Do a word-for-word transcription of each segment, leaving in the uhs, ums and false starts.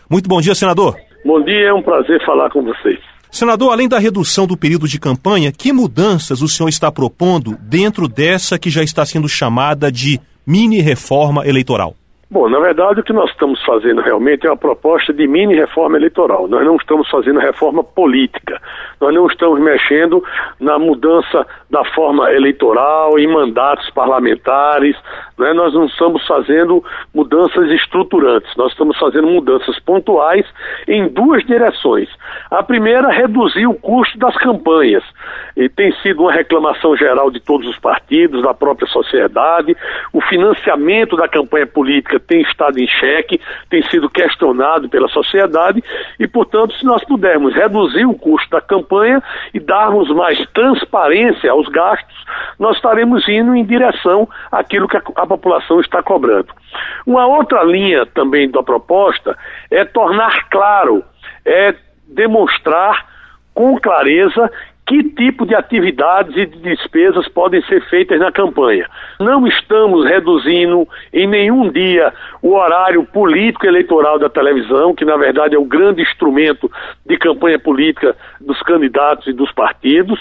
Muito bom dia, senador. Bom dia, é um prazer falar com vocês. Senador, além da redução do período de campanha, que mudanças o senhor está propondo dentro dessa que já está sendo chamada de mini-reforma eleitoral? Bom, na verdade o que nós estamos fazendo realmente é uma proposta de mini-reforma eleitoral. Nós não estamos fazendo reforma política. Nós não estamos mexendo na mudança da forma eleitoral, em mandatos parlamentares, né? Nós não estamos fazendo mudanças estruturantes. Nós estamos fazendo mudanças pontuais em duas direções. A primeira, reduzir o custo das campanhas. E tem sido uma reclamação geral de todos os partidos, da própria sociedade. O financiamento da campanha política tem estado em xeque, tem sido questionado pela sociedade e, portanto, se nós pudermos reduzir o custo da campanha e darmos mais transparência aos gastos, nós estaremos indo em direção àquilo que a, a população está cobrando. Uma outra linha também da proposta é tornar claro, é demonstrar com clareza que tipo de atividades e de despesas podem ser feitas na campanha. Não estamos reduzindo em nenhum dia o horário político eleitoral da televisão, que na verdade é o grande instrumento de campanha política dos candidatos e dos partidos,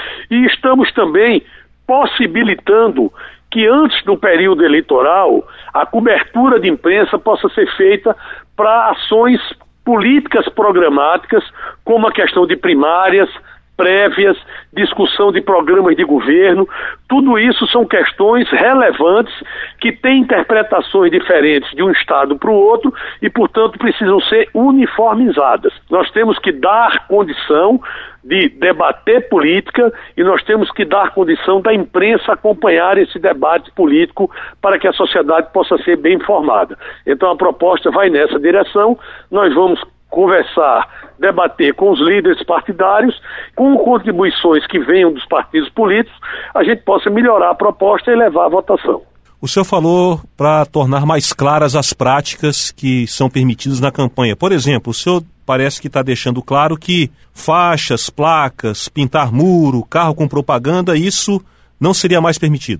e estamos também possibilitando que antes do período eleitoral a cobertura de imprensa possa ser feita para ações políticas programáticas, como a questão de primárias, prévias, discussão de programas de governo. Tudo isso são questões relevantes que têm interpretações diferentes de um estado para o outro e, portanto, precisam ser uniformizadas. Nós temos que dar condição de debater política e nós temos que dar condição da imprensa acompanhar esse debate político para que a sociedade possa ser bem informada. Então a proposta vai nessa direção. Nós vamos conversar, debater com os líderes partidários, com contribuições que venham dos partidos políticos, a gente possa melhorar a proposta e levar à votação. O senhor falou para tornar mais claras as práticas que são permitidas na campanha. Por exemplo, o senhor parece que está deixando claro que faixas, placas, pintar muro, carro com propaganda, isso não seria mais permitido.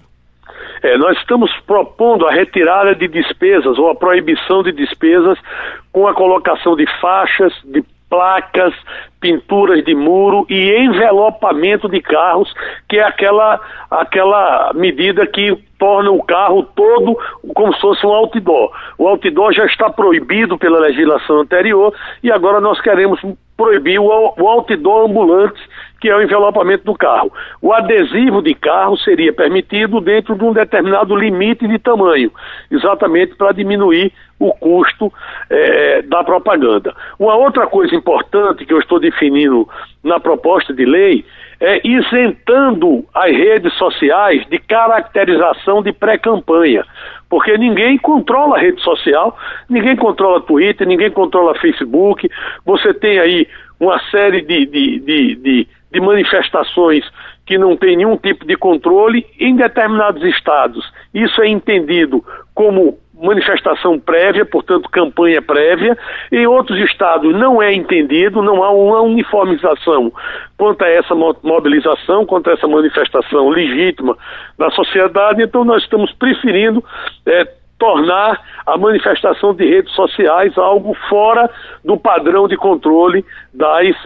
É, nós estamos propondo a retirada de despesas ou a proibição de despesas com a colocação de faixas, de placas, pinturas de muro e envelopamento de carros, que é aquela, aquela medida que torna o carro todo como se fosse um outdoor. O outdoor já está proibido pela legislação anterior e agora nós queremos proibir o, o outdoor ambulante, que é o envelopamento do carro. O adesivo de carro seria permitido dentro de um determinado limite de tamanho, exatamente para diminuir o custo eh, da propaganda. Uma outra coisa importante que eu estou definindo na proposta de lei é isentando as redes sociais de caracterização de pré-campanha, porque ninguém controla a rede social, ninguém controla Twitter, ninguém controla Facebook. Você tem aí uma série de, de, de, de, de manifestações que não tem nenhum tipo de controle em determinados estados. Isso é entendido como manifestação prévia, portanto campanha prévia. Em outros estados não é entendido, não há uma uniformização quanto a essa mobilização, quanto a essa manifestação legítima da sociedade. Então nós estamos preferindo é, tornar a manifestação de redes sociais algo fora do padrão de controle das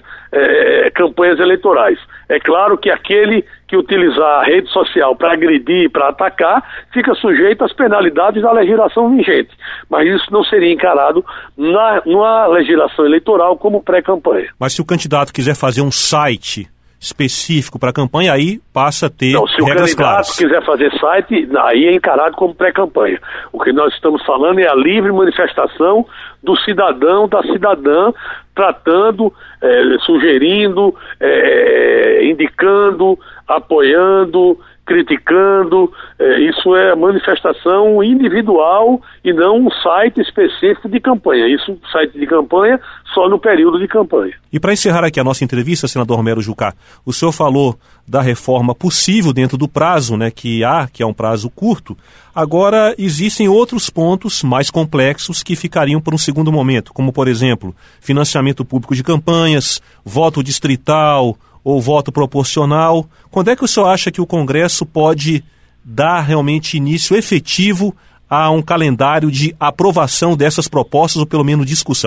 é, campanhas eleitorais. É claro que aquele que utilizar a rede social para agredir, para atacar, fica sujeito às penalidades da legislação vigente. Mas isso não seria encarado na, na legislação eleitoral como pré-campanha. Mas se o candidato quiser fazer um site específico para a campanha, aí passa a ter não, se regras o candidato claras. quiser fazer site, aí é encarado como pré-campanha. O que nós estamos falando é a livre manifestação do cidadão, da cidadã, tratando, é, sugerindo, é, indicando, apoiando, criticando. É, isso é manifestação individual e não um site específico de campanha. Isso, site de campanha, só no período de campanha. E para encerrar aqui a nossa entrevista, senador Romero Jucá, o senhor falou da reforma possível dentro do prazo, né, que há, que é um prazo curto. Agora, existem outros pontos mais complexos que ficariam para um segundo momento, como, por exemplo, financiamento público de campanhas, voto distrital ou voto proporcional. Quando é que o senhor acha que o Congresso pode dar realmente início efetivo a um calendário de aprovação dessas propostas ou pelo menos discussão?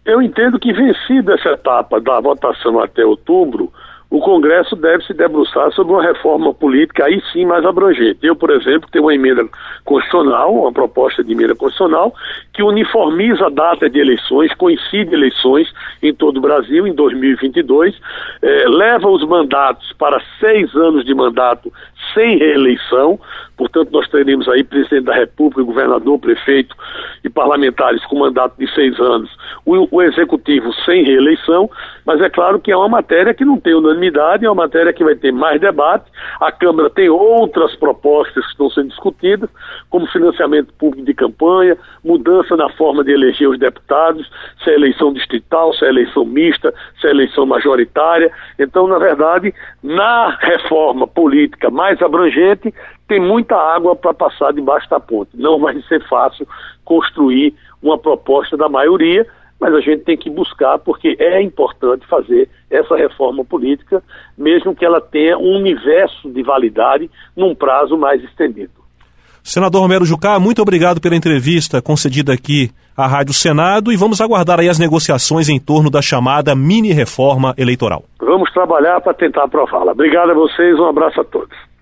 Eu entendo que, vencida essa etapa da votação até outubro, o Congresso deve se debruçar sobre uma reforma política, aí sim, mais abrangente. Eu, por exemplo, tenho uma emenda constitucional, uma proposta de emenda constitucional, que uniformiza a data de eleições, coincide eleições em todo o Brasil, em dois mil e vinte e dois, eh, leva os mandatos para seis anos de mandato sem reeleição. Portanto, nós teremos aí presidente da República, governador, prefeito e parlamentares com mandato de seis anos, o, o executivo sem reeleição, mas é claro que é uma matéria que não tem unanimidade, é uma matéria que vai ter mais debate. A Câmara tem outras propostas que estão sendo discutidas, como financiamento público de campanha, mudança na forma de eleger os deputados, se é eleição distrital, se é eleição mista, se é eleição majoritária. Então, na verdade, na reforma política mais abrangente, tem muita água para passar debaixo da ponte. Não vai ser fácil construir uma proposta da maioria, mas a gente tem que buscar, porque é importante fazer essa reforma política, mesmo que ela tenha um universo de validade num prazo mais estendido. Senador Romero Jucá, muito obrigado pela entrevista concedida aqui à Rádio Senado, e vamos aguardar aí as negociações em torno da chamada mini-reforma eleitoral. Vamos trabalhar para tentar aprová-la. Obrigado a vocês, um abraço a todos.